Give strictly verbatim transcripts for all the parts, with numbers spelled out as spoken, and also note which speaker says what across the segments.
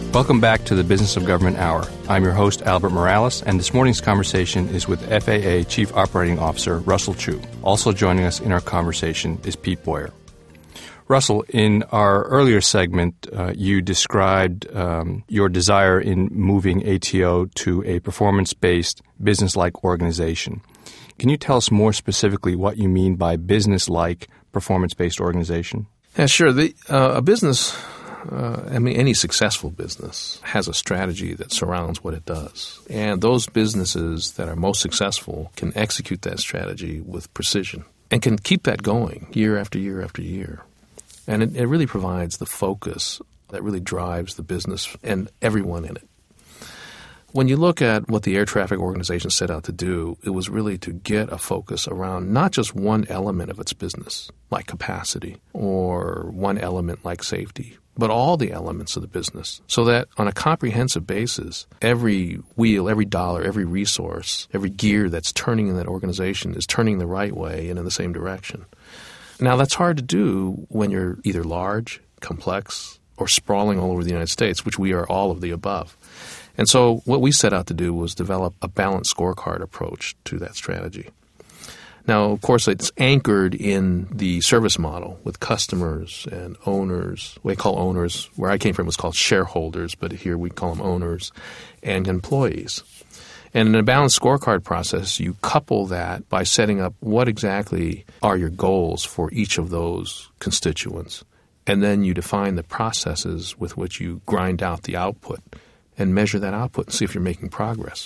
Speaker 1: Welcome back to the Business of Government Hour. I'm your host, Albert Morales, and this morning's conversation is with F A A Chief Operating Officer Russell Chu. Also joining us in our conversation is Pete Boyer. Russell, in our earlier segment, uh, you described um, your desire in moving A T O to a performance-based, business-like organization. Can you tell us more specifically what you mean by business-like, performance-based organization?
Speaker 2: Yeah, sure. The, uh, a business... Uh, I mean, any successful business has a strategy that surrounds what it does. And those businesses that are most successful can execute that strategy with precision and can keep that going year after year after year. And it, it really provides the focus that really drives the business and everyone in it. When you look at what the air traffic organization set out to do, it was really to get a focus around not just one element of its business, like capacity, or one element like safety, but all the elements of the business, so that on a comprehensive basis, every wheel, every dollar, every resource, every gear that's turning in that organization is turning the right way and in the same direction. Now, that's hard to do when you're either large, complex, or sprawling all over the United States, which we are all of the above. And so what we set out to do was develop a balanced scorecard approach to that strategy. Now, of course, it's anchored in the service model with customers and owners. What we call owners, where I came from, was called shareholders, but here we call them owners, and employees. And in a balanced scorecard process, you couple that by setting up what exactly are your goals for each of those constituents. And then you define the processes with which you grind out the output and measure that output and see if you're making progress.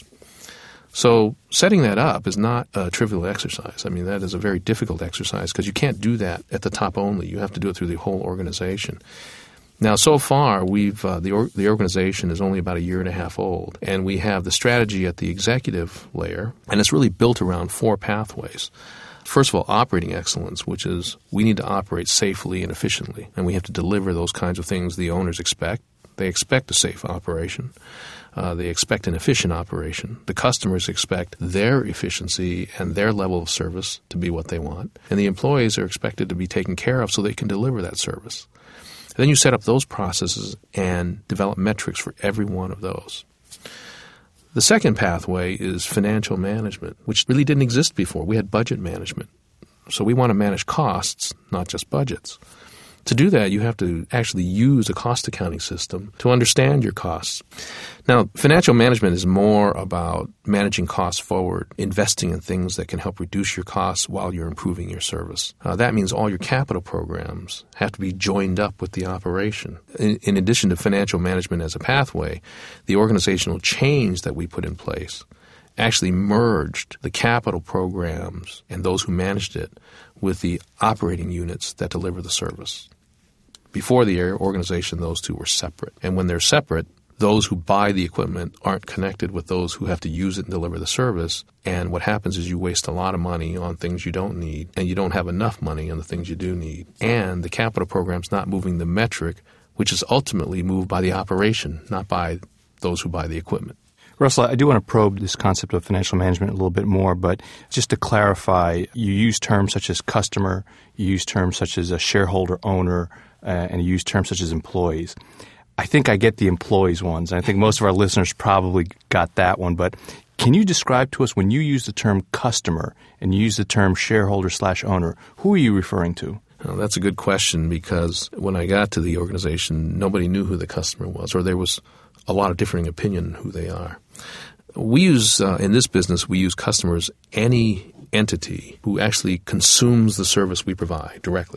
Speaker 2: So setting that up is not a trivial exercise. I mean, that is a very difficult exercise because you can't do that at the top only. You have to do it through the whole organization. Now, so far, we've uh, the or, the organization is only about a year and a half old, and we have the strategy at the executive layer, and it's really built around four pathways. First of all, operating excellence, which is we need to operate safely and efficiently, and we have to deliver those kinds of things the owners expect. They expect a safe operation. Uh, they expect an efficient operation. The customers expect their efficiency and their level of service to be what they want. And the employees are expected to be taken care of so they can deliver that service. And then you set up those processes and develop metrics for every one of those. The second pathway is financial management, which really didn't exist before. We had budget management. So we want to manage costs, not just budgets. To do that, you have to actually use a cost accounting system to understand your costs. Now, financial management is more about managing costs forward, investing in things that can help reduce your costs while you're improving your service. Uh, that means all your capital programs have to be joined up with the operation. In, in addition to financial management as a pathway, the organizational change that we put in place actually merged the capital programs and those who managed it with the operating units that deliver the service. Before the air organization, those two were separate. And when they're separate, those who buy the equipment aren't connected with those who have to use it and deliver the service. And what happens is you waste a lot of money on things you don't need, and you don't have enough money on the things you do need. And the capital program's not moving the metric, which is ultimately moved by the operation, not by those who buy the equipment.
Speaker 1: Russell, I do want to probe this concept of financial management a little bit more, but just to clarify, you use terms such as customer, you use terms such as a shareholder owner, uh, and you use terms such as employees. I think I get the employees ones, and I think most of our listeners probably got that one, but can you describe to us when you use the term customer and you use the term shareholder slash owner, who are you referring to?
Speaker 2: Well, that's a good question because when I got to the organization, nobody knew who the customer was, or there was a lot of differing opinion who they are. We use, uh, in this business, we use customers, any entity who actually consumes the service we provide directly.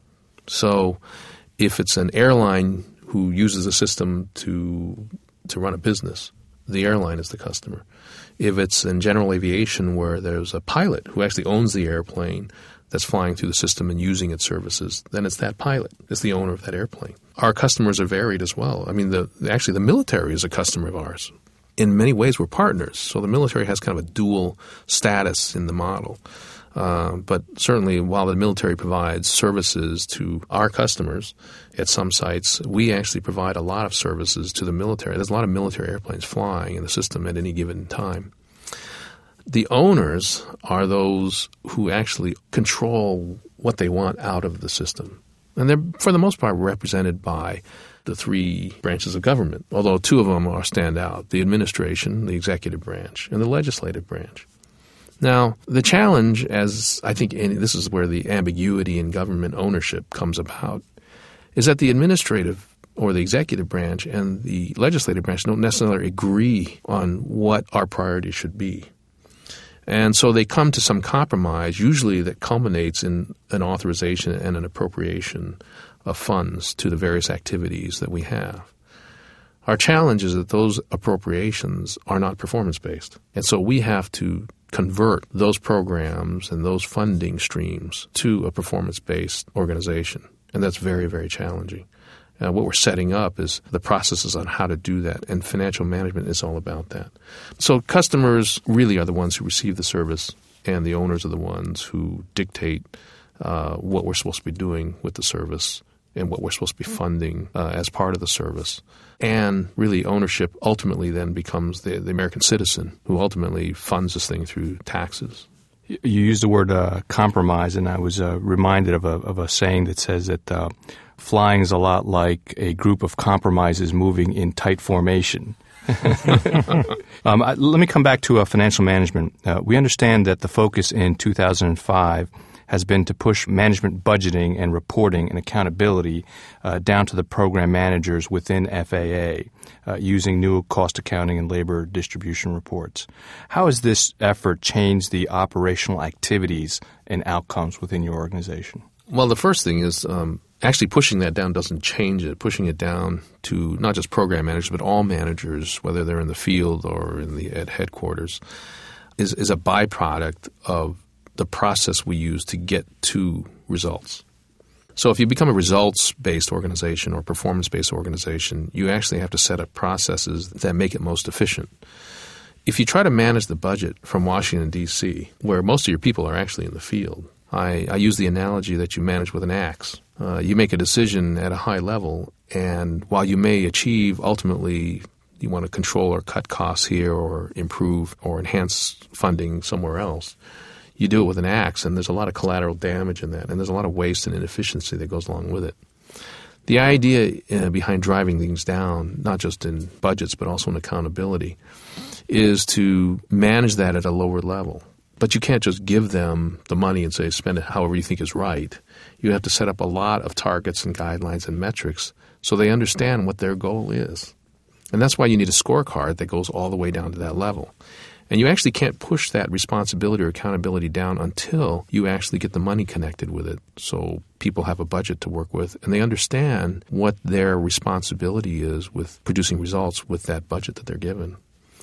Speaker 2: So if it's an airline who uses a system to to run a business, the airline is the customer. If it's in general aviation where there's a pilot who actually owns the airplane that's flying through the system and using its services, then it's that pilot. It's the owner of that airplane. Our customers are varied as well. I mean, the actually the military is a customer of ours. In many ways, we're partners. So the military has kind of a dual status in the model. Uh, but certainly, while the military provides services to our customers at some sites, we actually provide a lot of services to the military. There's a lot of military airplanes flying in the system at any given time. The owners are those who actually control what they want out of the system. And they're, for the most part, represented by the three branches of government, although two of them are stand out, the administration, the executive branch, and the legislative branch. Now, the challenge, as I think any, this is where the ambiguity in government ownership comes about, is that the administrative or the executive branch and the legislative branch don't necessarily agree on what our priorities should be. And so they come to some compromise, usually that culminates in an authorization and an appropriation of funds to the various activities that we have. Our challenge is that those appropriations are not performance-based. And so we have to convert those programs and those funding streams to a performance-based organization. And that's very, very challenging. Uh, what we're setting up is the processes on how to do that, and financial management is all about that. So customers really are the ones who receive the service, and the owners are the ones who dictate uh, what we're supposed to be doing with the service and what we're supposed to be funding uh, as part of the service. And really ownership ultimately then becomes the, the American citizen who ultimately funds this thing through taxes.
Speaker 1: You used the word uh, compromise, and I was uh, reminded of a, of a saying that says that uh, flying is a lot like a group of compromises moving in tight formation. um, I, let me come back to uh, financial management. Uh, we understand that the focus in two thousand five has been to push management budgeting and reporting and accountability uh, down to the program managers within F A A uh, using new cost accounting and labor distribution reports. How has this effort changed the operational activities and outcomes within your organization?
Speaker 2: Well, the first thing is um, actually pushing that down doesn't change it. Pushing it down to not just program managers, but all managers, whether they're in the field or in the at headquarters, is, is a byproduct of the process we use to get to results. So if you become a results-based organization or performance-based organization, you actually have to set up processes that make it most efficient. If you try to manage the budget from Washington, D C, where most of your people are actually in the field, I, I use the analogy that you manage with an axe. Uh, you make a decision at a high level, and while you may achieve ultimately you want to control or cut costs here or improve or enhance funding somewhere else, you do it with an axe, and there's a lot of collateral damage in that, and there's a lot of waste and inefficiency that goes along with it. The idea uh, behind driving things down, not just in budgets but also in accountability, is to manage that at a lower level. But you can't just give them the money and say spend it however you think is right. You have to set up a lot of targets and guidelines and metrics so they understand what their goal is. And that's why you need a scorecard that goes all the way down to that level. And you actually can't push that responsibility or accountability down until you actually get the money connected with it, so people have a budget to work with and they understand what their responsibility is with producing results with that budget that they're given.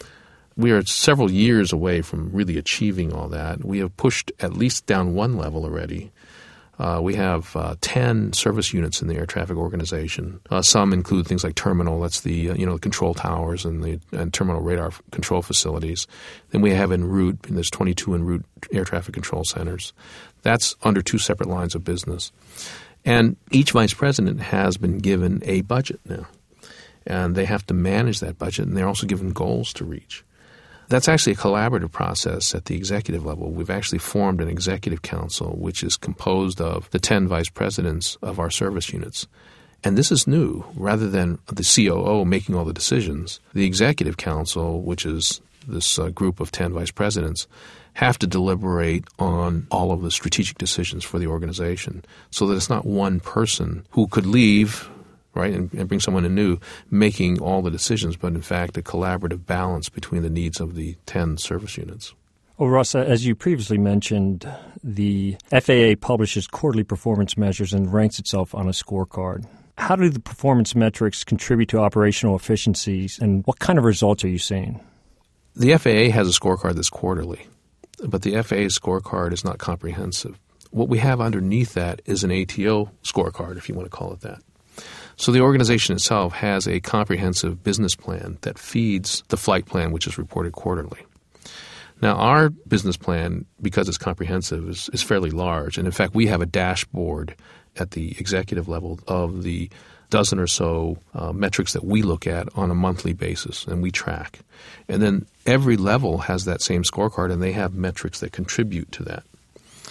Speaker 2: We are several years away from really achieving all that. We have pushed at least down one level already. Uh, we have uh, ten service units in the air traffic organization. Uh, some include things like terminal, that's the uh, you know the control towers and the and terminal radar control facilities. Then we have en route, and there's twenty-two en route air traffic control centers. That's under two separate lines of business. And each vice president has been given a budget now, and they have to manage that budget, and they're also given goals to reach. That's actually a collaborative process at the executive level. We've actually formed an executive council which is composed of the ten vice presidents of our service units. And this is new. Rather than the C O O making all the decisions, the executive council, which is this uh, group of ten vice presidents, have to deliberate on all of the strategic decisions for the organization so that it's not one person who could leave right, and, and bring someone in new, making all the decisions, but in fact a collaborative balance between the needs of the ten service units.
Speaker 3: Well, Russ, as you previously mentioned, the F A A publishes quarterly performance measures and ranks itself on a scorecard. How do the performance metrics contribute to operational efficiencies, and what kind of results are you seeing?
Speaker 2: The F A A has a scorecard that's quarterly, but the F A A scorecard is not comprehensive. What we have underneath that is an A T O scorecard, if you want to call it that. So the organization itself has a comprehensive business plan that feeds the flight plan, which is reported quarterly. Now, our business plan, because it's comprehensive, is, is fairly large. And in fact, we have a dashboard at the executive level of the dozen or so uh, metrics that we look at on a monthly basis and we track. And then every level has that same scorecard, and they have metrics that contribute to that.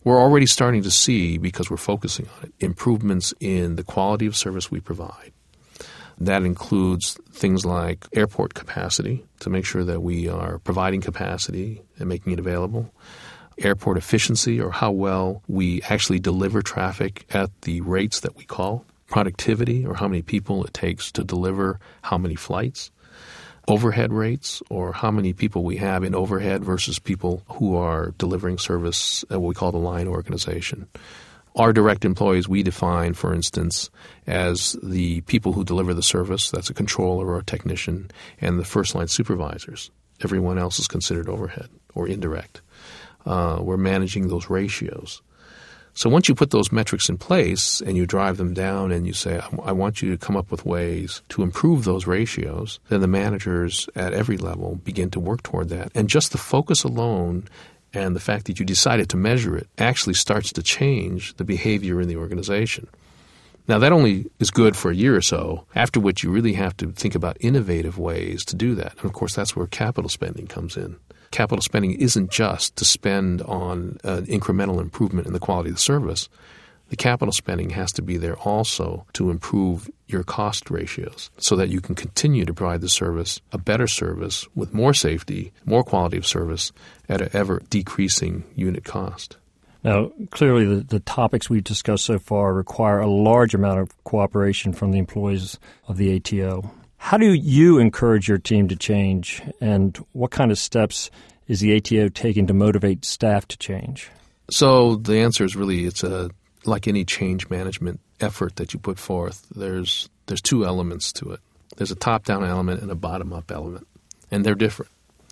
Speaker 2: We're already starting to see, because we're focusing on it, improvements in the quality of service we provide. That includes things like airport capacity, to make sure that we are providing capacity and making it available. Airport efficiency, or how well we actually deliver traffic at the rates that we call. Productivity, or how many people it takes to deliver how many flights. Overhead rates, or how many people we have in overhead versus people who are delivering service at what we call the line organization. Our direct employees we define, for instance, as the people who deliver the service. That's a controller or a technician, and the first-line supervisors. Everyone else is considered overhead or indirect. Uh, we're managing those ratios. So once you put those metrics in place and you drive them down and you say, I want you to come up with ways to improve those ratios, then the managers at every level begin to work toward that. And just the focus alone and the fact that you decided to measure it actually starts to change the behavior in the organization. Now, that only is good for a year or so, after which you really have to think about innovative ways to do that. And, of course, that's where capital spending comes in. Capital spending isn't just to spend on an incremental improvement in the quality of the service. The capital spending has to be there also to improve your cost ratios so that you can continue to provide the service, a better service, with more safety, more quality of service at an ever-decreasing unit cost.
Speaker 3: Now, clearly the, the topics we've discussed so far require a large amount of cooperation from the employees of the A T O. How do you encourage your team to change, and what kind of steps is the A T O taking to motivate staff to change?
Speaker 2: So the answer is really it's a like any change management effort that you put forth. There's there's two elements to it. There's a top-down element and a bottom-up element, and they're different.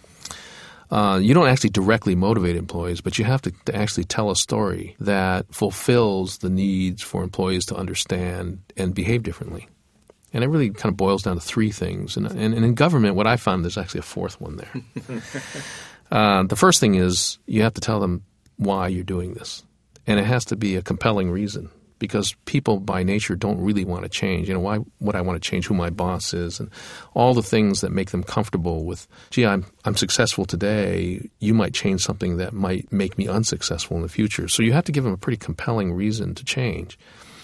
Speaker 2: Uh, you don't actually directly motivate employees, but you have to, to actually tell a story that fulfills the needs for employees to understand and behave differently. And it really kind of boils down to three things. And, and, and in government, what I found, there's actually a fourth one there. uh, the first thing is you have to tell them why you're doing this. And it has to be a compelling reason, because people by nature don't really want to change. You know, why would I want to change who my boss is and all the things that make them comfortable with, gee, I'm I'm successful today. You might change something that might make me unsuccessful in the future. So you have to give them a pretty compelling reason to change.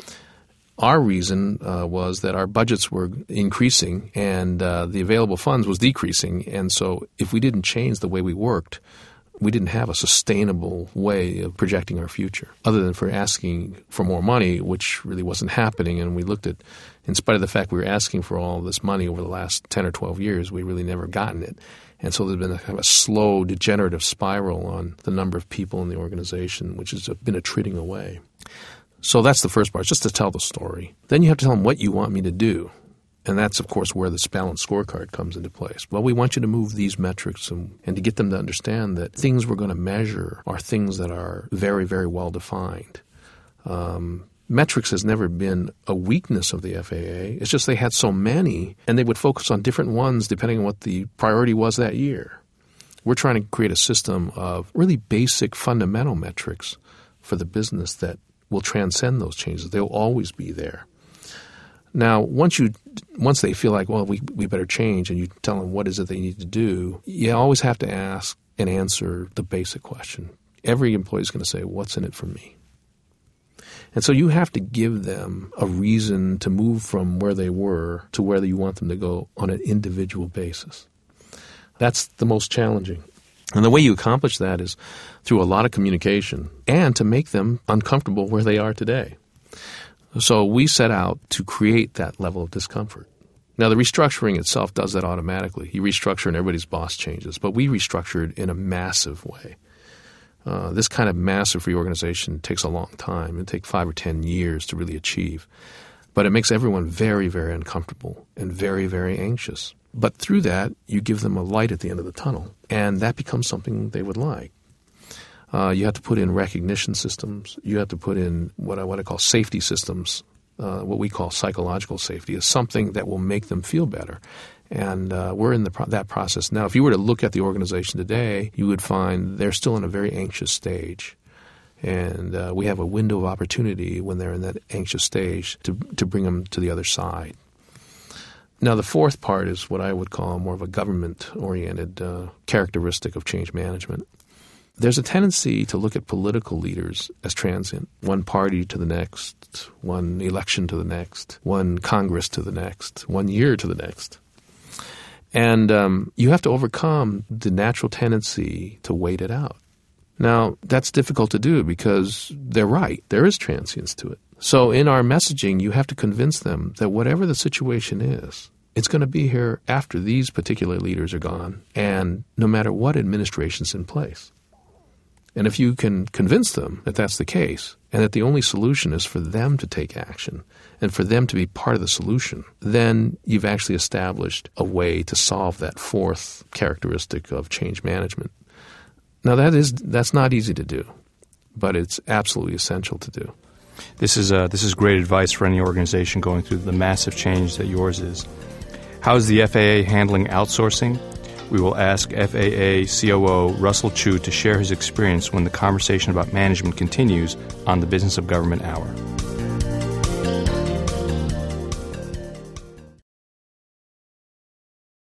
Speaker 2: Our reason uh, was that our budgets were increasing and uh, the available funds was decreasing. And so if we didn't change the way we worked, we didn't have a sustainable way of projecting our future other than for asking for more money, which really wasn't happening. And we looked at, in spite of the fact we were asking for all this money over the last ten or twelve years, we really never gotten it. And so there's been a kind of a slow degenerative spiral on the number of people in the organization, which has been attriting away. So that's the first part, just to tell the story. Then you have to tell them what you want me to do. And that's, of course, where this balanced scorecard comes into place. Well, we want you to move these metrics and, and to get them to understand that things we're going to measure are things that are very, very well defined. Um, metrics has never been a weakness of the F A A. It's just they had so many, and they would focus on different ones depending on what the priority was that year. We're trying to create a system of really basic fundamental metrics for the business that will transcend those changes. They'll always be there. Now, once you, once they feel like, well, we we better change, and you tell them what is it they need to do, you always have to ask and answer the basic question. Every employee is going to say, what's in it for me? And so you have to give them a reason to move from where they were to where you want them to go on an individual basis. That's the most challenging. And the way you accomplish that is through a lot of communication and to make them uncomfortable where they are today. So we set out to create that level of discomfort. Now, the restructuring itself does that automatically. You restructure and everybody's boss changes, but we restructured in a massive way. Uh, this kind of massive reorganization takes a long time. It takes five or ten years to really achieve. But it makes everyone very, very uncomfortable and very, very anxious. But through that, you give them a light at the end of the tunnel, and that becomes something they would like. Uh, you have to put in recognition systems. You have to put in what I, what I call safety systems, uh, what we call psychological safety, is something that will make them feel better. And uh, we're in the pro- that process now. If you were to look at the organization today, you would find they're still in a very anxious stage. And uh, we have a window of opportunity when they're in that anxious stage to to bring them to the other side. Now, the fourth part is what I would call more of a government-oriented uh, characteristic of change management. there's a tendency to look at political leaders as transient, one party to the next, one election to the next, one Congress to the next, one year to the next. And um, you have to overcome the natural tendency to wait it out. Now, that's difficult to do because they're right. There is transience to it. So in our messaging, you have to convince them that whatever the situation is, it's going to be here after these particular leaders are gone, and no matter what administration's in place. And if you can convince them that that's the case, and that the only solution is for them to take action, and for them to be part of the solution, then you've actually established a way to solve that fourth characteristic of change management. Now, that is that's not easy to do, but it's absolutely essential to do.
Speaker 1: This is uh, this is great advice for any organization going through the massive change that yours is. How is the F A A handling outsourcing? We will ask F A A C O O Russell Chu to share his experience when the conversation about management continues on the Business of Government Hour.